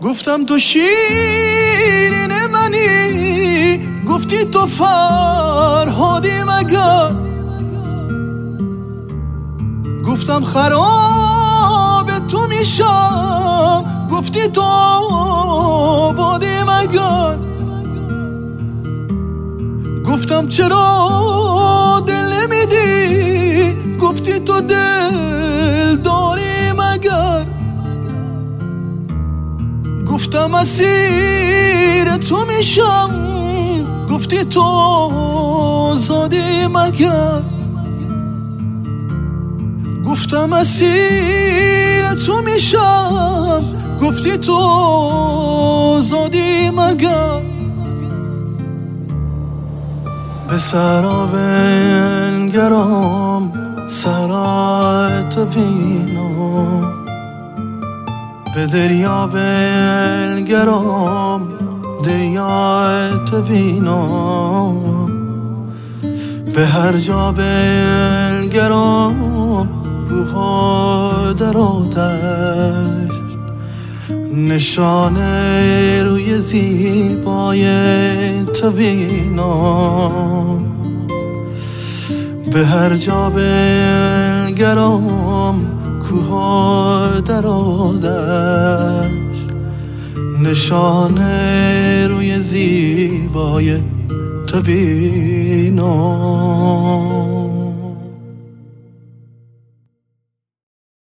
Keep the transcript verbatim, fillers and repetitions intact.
گفتم تو شیرین منی، گفتی تو فرهادی مگر. گفتم خراب تو میشم، گفتی تو آبادی مگر. گفتم چرا دل نمیدی، گفتی تو دل داری مگر. گفتم اسیر تو میشم، گفتی تو آزادی مگر. گفتم اسیر تو میشم، گفتی تو آزادی مگر. به سراب انگرام سرات بینم، به دریا انگرام دریات بینم. به هر جا انگرام کوها در آتش، نشانه روی زیبای تو بینم. به هر جا بنگرم کوها در آتش، نشانه روی زیبای تو بینم.